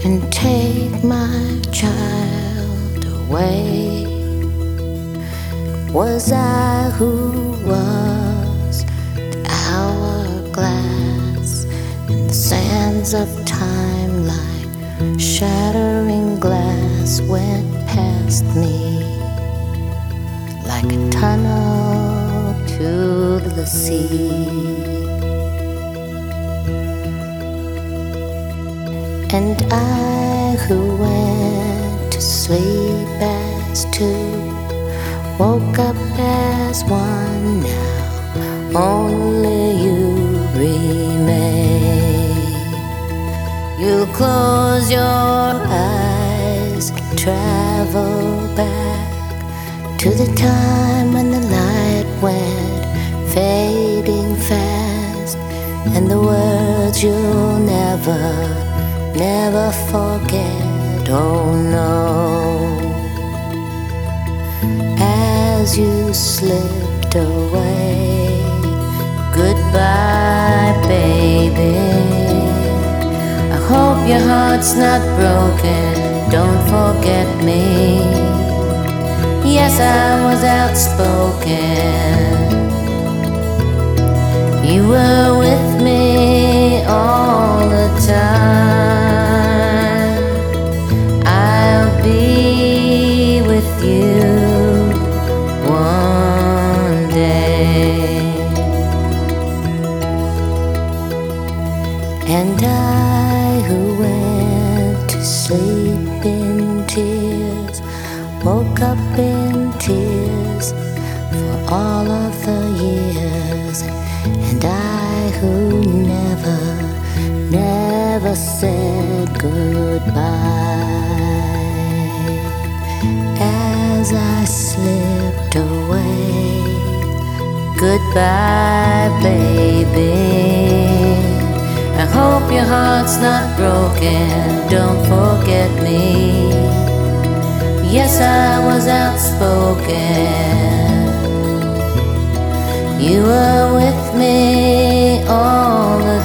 can take my child away. Was I who was the hourglass, and the sands of time like shattering glass went past me like a tunnel to the sea. And I who went to sleep as two woke up as one now, only you remain. You'll close your eyes and travel back to the time when the light went fading fast, and the words you'll never forget, oh no. As you slipped away, goodbye, baby. I hope your heart's not broken, don't forget me. Yes, I was outspoken. You were with me all the time. I'll be with you one day. And I who went to sleep in tears woke up in tears for all of the years. And I who never said goodbye, as I slipped away, goodbye, baby. I hope your heart's not broken, don't forget me. Yes, I was outspoken. You were with me all the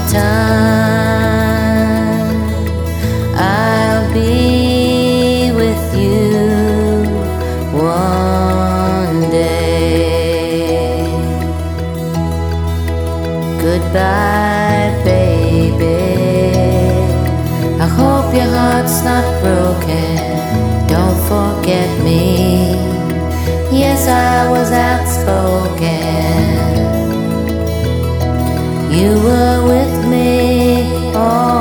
time. I'll be with you one day. Goodbye, baby. I hope your heart's not broken, don't forget me. Yes, I was outspoken. You were with me all